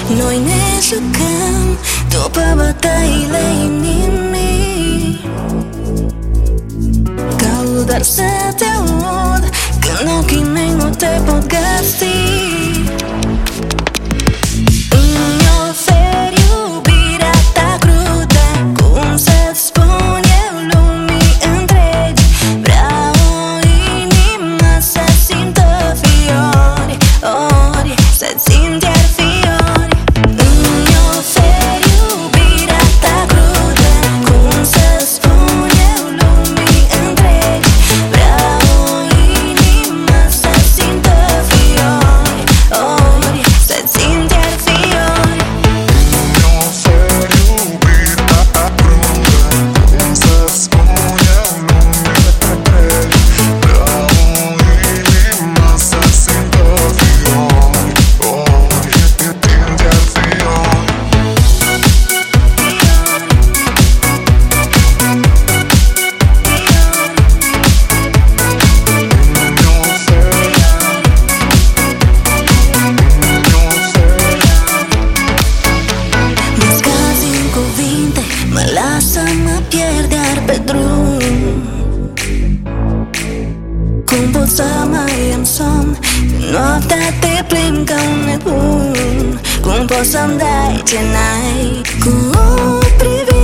Noi ne jucăm după bătăile inimii. Caut doar să te aud când ochii mei nu te pot găsi. Îmi oferi iubirea ta crudă, cum să-ți spun eu lumii întregi. Vreau o inimă să simtă fiori, ori să simt iar fiori. Îmi oferi iubirea ta crudă, cum să-ți spun eu lumii întregi. Vreau o inimă să simtă fiori, ori să simt iar fiori. Îmi oferi iubirea ta crudă, cum să-ți spun eu lumii întregi. Vreau o inimă să simtă fiori, ori să simt iar fiori. Mă scazi în cuvinte, mă lasă, mă pierd iar pe drum. Cum pot să mai am somn când noaptea te plimbi ca un nebun? Cum poți să-mi dai ce n-ai cu o privire?